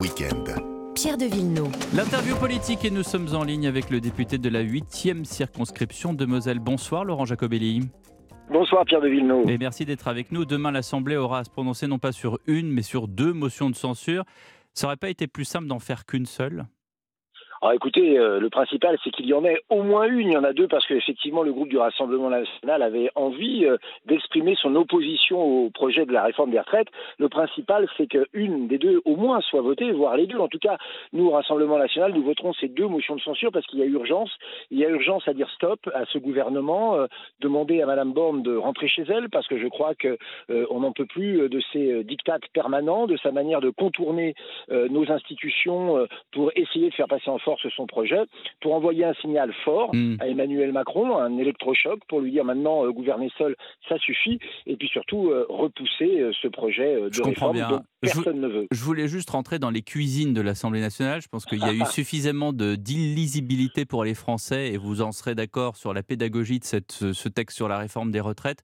Week-end. Pierre de Villeneuve. L'interview politique et nous sommes en ligne avec le député de la 8e circonscription de Moselle. Bonsoir Laurent Jacobelli. Bonsoir Pierre de Villeneuve. Et merci d'être avec nous. Demain, l'Assemblée aura à se prononcer non pas sur une, mais sur 2 motions de censure. Ça n'aurait pas été plus simple d'en faire qu'une seule ? Alors écoutez, le principal c'est qu'il y en ait au moins une, il y en a deux parce qu'effectivement le groupe du Rassemblement national avait envie d'exprimer son opposition au projet de la réforme des retraites. Le principal c'est qu'une des deux au moins soit votée, voire les deux. En tout cas, nous au Rassemblement national, nous voterons ces 2 motions de censure parce qu'il y a urgence. Il y a urgence à dire stop à ce gouvernement, demander à Madame Borne de rentrer chez elle parce que je crois qu'on n'en peut plus de ses diktats permanents, de sa manière de contourner nos institutions pour essayer de faire passer en force son projet, pour envoyer un signal fort à Emmanuel Macron, un électrochoc pour lui dire maintenant gouverner seul, ça suffit, et puis surtout repousser ce projet de réforme dont personne ne veut. Je voulais juste rentrer dans les cuisines de l'Assemblée nationale. Je pense qu'il y a eu suffisamment d'illisibilité pour les Français, et vous en serez d'accord sur la pédagogie de ce texte sur la réforme des retraites.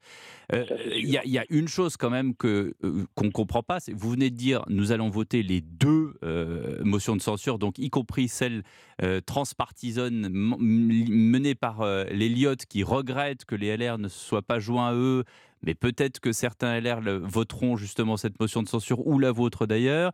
Il y a une chose quand même qu'on ne comprend pas, c'est vous venez de dire nous allons voter les 2 motions de censure, donc y compris celle transpartisane menée par les Lyotte qui regrettent que les LR ne se soient pas joints à eux, mais peut-être que certains LR voteront justement cette motion de censure ou la vôtre d'ailleurs.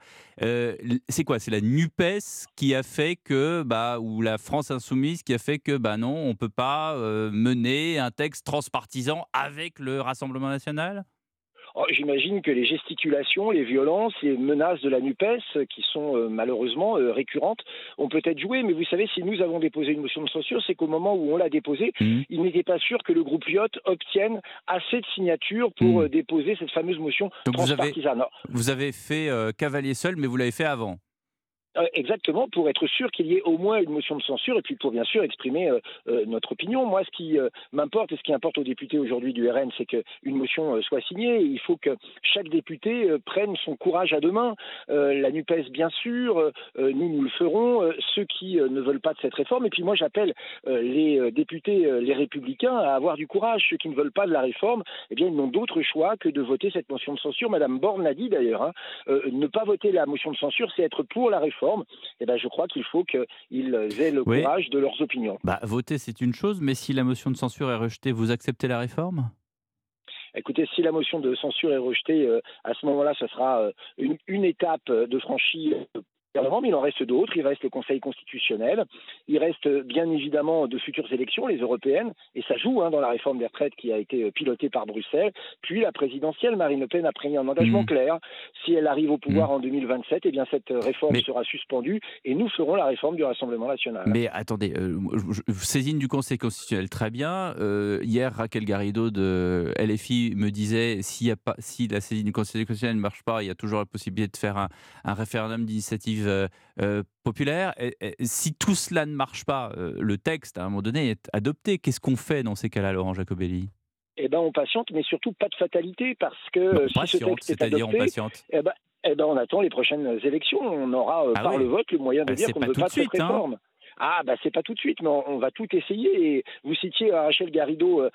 C'est quoi ? C'est la NUPES qui a fait que, ou la France Insoumise qui a fait que, non, on ne peut pas mener un texte transpartisan avec le Rassemblement national ? J'imagine que les gesticulations, les violences, les menaces de la NUPES, qui sont malheureusement récurrentes, ont peut-être joué. Mais vous savez, si nous avons déposé une motion de censure, c'est qu'au moment où on l'a déposée, il n'était pas sûr que le groupe Lyotte obtienne assez de signatures pour déposer cette fameuse motion transpartisane. Vous avez fait cavalier seul, mais vous l'avez fait avant. Exactement, pour être sûr qu'il y ait au moins une motion de censure et puis pour bien sûr exprimer notre opinion. Moi, ce qui m'importe et ce qui importe aux députés aujourd'hui du RN, c'est qu'une motion soit signée. Il faut que chaque député prenne son courage à 2 mains. La NUPES, bien sûr, nous le ferons. Ceux qui ne veulent pas de cette réforme. Et puis moi, j'appelle les députés, les Républicains, à avoir du courage. Ceux qui ne veulent pas de la réforme, eh bien, ils n'ont d'autre choix que de voter cette motion de censure. Madame Borne l'a dit d'ailleurs. Ne pas voter la motion de censure, c'est être pour la réforme. Eh ben, je crois qu'il faut qu'ils aient le courage de leurs opinions. Voter, c'est une chose, mais si la motion de censure est rejetée, vous acceptez la réforme ? Écoutez, si la motion de censure est rejetée, à ce moment-là, ce sera une étape de franchie. Mais il en reste d'autres, il reste le Conseil constitutionnel, il reste bien évidemment de futures élections, les européennes, et ça joue dans la réforme des retraites qui a été pilotée par Bruxelles, puis la présidentielle. Marine Le Pen a pris un engagement clair, si elle arrive au pouvoir en 2027, eh bien cette réforme sera suspendue, et nous ferons la réforme du Rassemblement national. Mais attendez, saisine du Conseil constitutionnel, très bien. Hier, Raquel Garrido de LFI me disait, si la saisine du Conseil constitutionnel ne marche pas, il y a toujours la possibilité de faire un référendum d'initiative populaire. Si tout cela ne marche pas, le texte, à un moment donné, est adopté. Qu'est-ce qu'on fait dans ces cas-là, Laurent Jacobelli ? On patiente, mais surtout pas de fatalité, parce que si ce texte est adopté, on patiente. On attend les prochaines élections. On aura par le vote le moyen de dire qu'on ne veut pas de cette réforme. C'est pas tout de suite, mais on va tout essayer. Et vous citiez Raquel Garrido,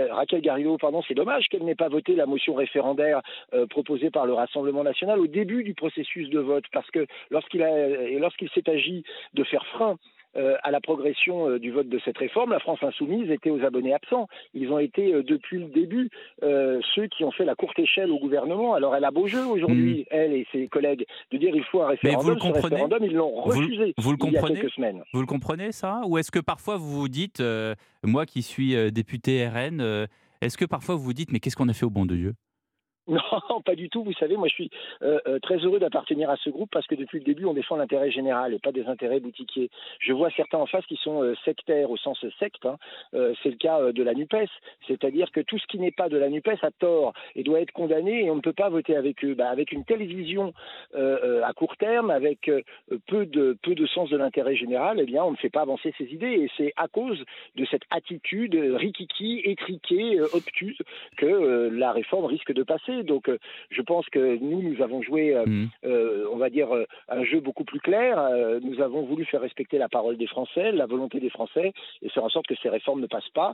c'est dommage qu'elle n'ait pas voté la motion référendaire proposée par le Rassemblement national au début du processus de vote, parce que lorsqu'il s'est agi de faire frein à la progression du vote de cette réforme, la France Insoumise était aux abonnés absents. Ils ont été depuis le début ceux qui ont fait la courte échelle au gouvernement. Alors elle a beau jeu aujourd'hui, elle et ses collègues, de dire il faut un référendum. Ce référendum, ils l'ont refusé il y a quelques semaines. Vous le comprenez ça ? Ou est-ce que parfois vous vous dites, moi qui suis député RN, est-ce que parfois vous vous dites mais qu'est-ce qu'on a fait au bon Dieu ? Non, pas du tout. Vous savez, moi je suis très heureux d'appartenir à ce groupe parce que depuis le début, on défend l'intérêt général et pas des intérêts boutiquiers. Je vois certains en face qui sont sectaires au sens secte. C'est le cas de la NUPES. C'est-à-dire que tout ce qui n'est pas de la NUPES a tort et doit être condamné et on ne peut pas voter avec eux. Avec une telle vision à court terme, avec peu de sens de l'intérêt général, eh bien, on ne fait pas avancer ces idées. Et c'est à cause de cette attitude rikiki, étriquée, obtuse que la réforme risque de passer. Donc je pense que nous avons joué, on va dire, un jeu beaucoup plus clair. Nous avons voulu faire respecter la parole des Français, la volonté des Français, et faire en sorte que ces réformes ne passent pas.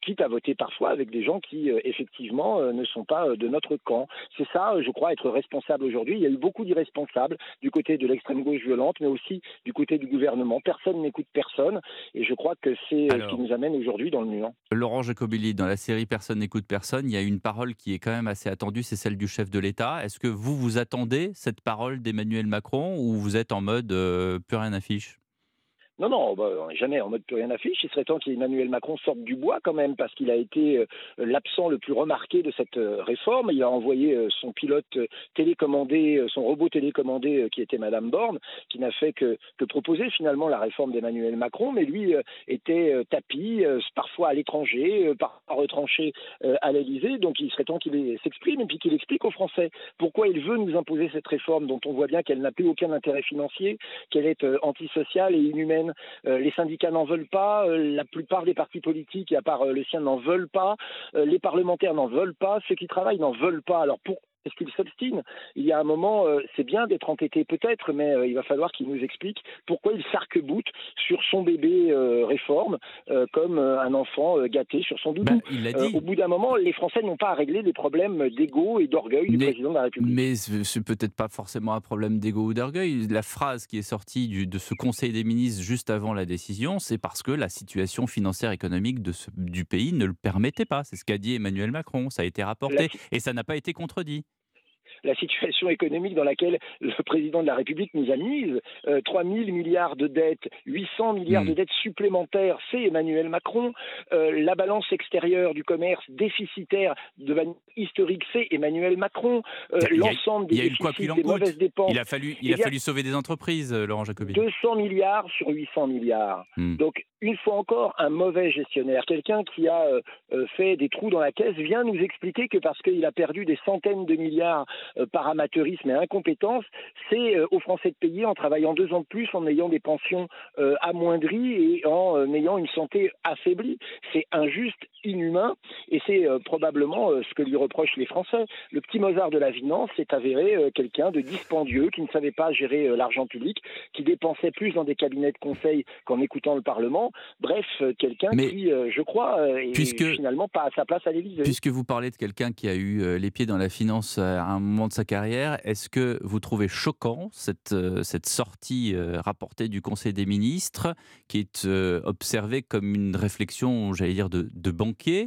quitte à voter parfois avec des gens qui, effectivement, ne sont pas de notre camp. C'est ça, je crois, être responsable aujourd'hui. Il y a eu beaucoup d'irresponsables du côté de l'extrême gauche violente, mais aussi du côté du gouvernement. Personne n'écoute personne, et je crois que c'est ce qui Alors, nous amène aujourd'hui dans le mur. Laurent Jacobelli, dans la série Personne n'écoute personne, il y a une parole qui est quand même assez attendue, c'est celle du chef de l'État. Est-ce que vous attendez cette parole d'Emmanuel Macron ou vous êtes en mode plus rien n'affiche? Non, non, bah, on n'est jamais en mode plus rien n'affiche. Il serait temps qu'Emmanuel Macron sorte du bois quand même, parce qu'il a été l'absent le plus remarqué de cette réforme. Il a envoyé son pilote télécommandé, son robot télécommandé qui était Madame Borne, qui n'a fait que proposer finalement la réforme d'Emmanuel Macron, mais lui était tapis, parfois à l'étranger, parfois retranché à l'Élysée. Donc il serait temps qu'il s'exprime et puis qu'il explique aux Français pourquoi il veut nous imposer cette réforme dont on voit bien qu'elle n'a plus aucun intérêt financier, qu'elle est antisociale et inhumaine. Les syndicats n'en veulent pas, la plupart des partis politiques, à part le sien, n'en veulent pas, les parlementaires n'en veulent pas, ceux qui travaillent n'en veulent pas. Alors pourquoi est-ce qu'ils s'obstinent? Il y a un moment, c'est bien d'être entêté peut-être, mais il va falloir qu'il nous explique pourquoi il s'arc-boute sur son bébé réforme, comme un enfant gâté sur son doudou. Il l'a Au dit. bout d'un moment, les Français n'ont pas à régler les problèmes d'ego et d'orgueil du président de la République. Mais c'est peut-être pas forcément un problème d'ego ou d'orgueil. La phrase qui est sortie de ce Conseil des ministres juste avant la décision, c'est parce que la situation financière économique du pays ne le permettait pas. C'est ce qu'a dit Emmanuel Macron. Ça a été rapporté et ça n'a pas été contredit. La situation économique dans laquelle le président de la République nous a mise, 3 000 milliards de dettes, 800 milliards de dettes supplémentaires, c'est Emmanuel Macron. La balance extérieure du commerce déficitaire de manière historique, c'est Emmanuel Macron. L'ensemble des déficits, des mauvaises dépenses. Il a fallu sauver des entreprises, Laurent Jacobelli. 200 milliards sur 800 milliards. Donc, une fois encore, un mauvais gestionnaire, quelqu'un qui a fait des trous dans la caisse, vient nous expliquer que parce qu'il a perdu des centaines de milliards par amateurisme et incompétence, c'est aux Français de payer en travaillant 2 ans de plus, en ayant des pensions amoindries et en ayant une santé affaiblie. C'est injuste, inhumain, et c'est probablement ce que lui reprochent les Français. Le petit Mozart de la finance s'est avéré quelqu'un de dispendieux, qui ne savait pas gérer l'argent public, qui dépensait plus dans des cabinets de conseil qu'en écoutant le Parlement. Bref, quelqu'un qui, je crois, est finalement pas à sa place à l'Élysée. Puisque vous parlez de quelqu'un qui a eu les pieds dans la finance à un moment de sa carrière, est-ce que vous trouvez choquant cette sortie rapportée du Conseil des ministres, qui est observée comme une réflexion, j'allais dire, de banquier,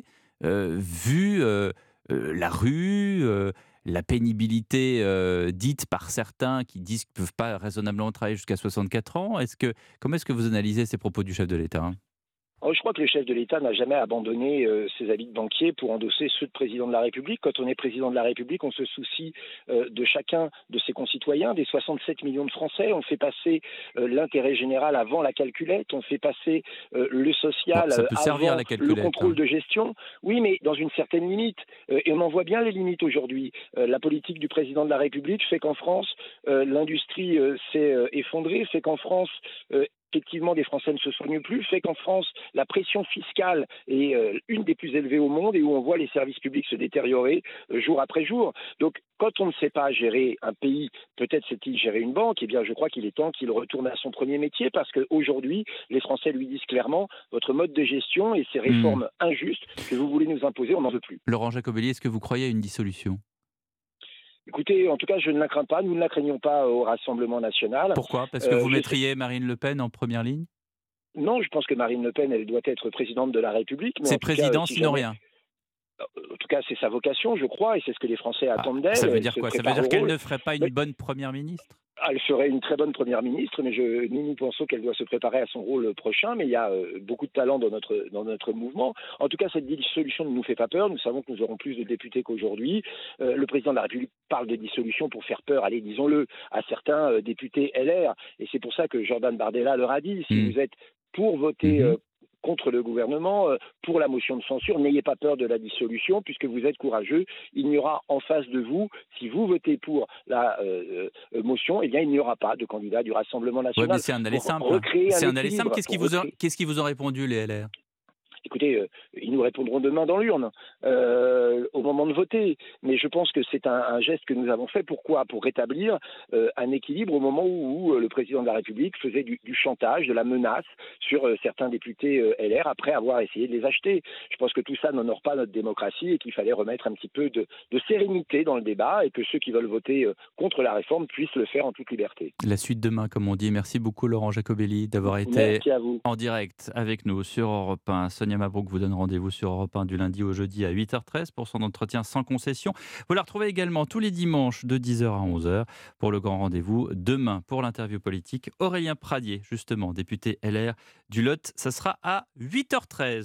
vu la rue, la pénibilité dite par certains qui disent qu'ils ne peuvent pas raisonnablement travailler jusqu'à 64 ans? Comment est-ce que vous analysez ces propos du chef de l'État? Je crois que le chef de l'État n'a jamais abandonné ses habits de banquier pour endosser ceux de président de la République. Quand on est président de la République, on se soucie de chacun de ses concitoyens, des 67 millions de Français. On fait passer l'intérêt général avant la calculette, on fait passer le social ça peut servir, avant la calculette, le contrôle de gestion. Oui, mais dans une certaine limite. Et on en voit bien les limites aujourd'hui. La politique du président de la République fait qu'en France, l'industrie s'est effondrée, fait qu'en France, effectivement, des Français ne se soignent plus, fait qu'en France, la pression fiscale est une des plus élevées au monde et où on voit les services publics se détériorer jour après jour. Donc, quand on ne sait pas gérer un pays, peut-être sait-il gérer une banque, eh bien, je crois qu'il est temps qu'il retourne à son premier métier parce qu'aujourd'hui, les Français lui disent clairement votre mode de gestion et ces réformes injustes que vous voulez nous imposer, on n'en veut plus. Laurent Jacobelli, est-ce que vous croyez à une dissolution? Écoutez, en tout cas, je ne la crains pas. Nous ne la craignons pas au Rassemblement national. Pourquoi? Parce que vous mettriez Marine Le Pen en première ligne? Non, je pense que Marine Le Pen, elle doit être présidente de la République. C'est président, sinon rien. En tout cas, c'est sa vocation, je crois, et c'est ce que les Français attendent d'elle. Ça veut dire quoi? Ça veut dire qu'elle ne ferait pas une bonne première ministre? Elle serait une très bonne première ministre, mais nous pensons qu'elle doit se préparer à son rôle prochain, mais il y a beaucoup de talent dans notre mouvement. En tout cas, cette dissolution ne nous fait pas peur. Nous savons que nous aurons plus de députés qu'aujourd'hui. Le président de la République parle de dissolution pour faire peur, allez, disons-le, à certains députés LR. Et c'est pour ça que Jordan Bardella leur a dit, si vous êtes pour voter contre le gouvernement, pour la motion de censure, n'ayez pas peur de la dissolution, puisque vous êtes courageux. Il n'y aura en face de vous, si vous votez pour la motion, eh bien, il n'y aura pas de candidat du Rassemblement national. Oui, mais c'est un aller simple. C'est un aller simple. Qu'est-ce qu'ils vous ont répondu, les LR? Écoutez, ils nous répondront demain dans l'urne, au moment de voter. Mais je pense que c'est un geste que nous avons fait. Pourquoi? Pour rétablir un équilibre au moment où le président de la République faisait du chantage, de la menace sur certains députés LR après avoir essayé de les acheter. Je pense que tout ça n'honore pas notre démocratie et qu'il fallait remettre un petit peu de sérénité dans le débat et que ceux qui veulent voter contre la réforme puissent le faire en toute liberté. La suite demain, comme on dit. Merci beaucoup Laurent Jacobelli d'avoir été Merci à vous. en direct avec nous sur Europe 1. Sonia Mabrouk vous donne rendez-vous sur Europe 1 du lundi au jeudi à 8h13 pour son entretien sans concession. Vous la retrouvez également tous les dimanches de 10h à 11h pour le grand rendez-vous. Demain, pour l'interview politique, Aurélien Pradier, justement, député LR du Lot. Ça sera à 8h13.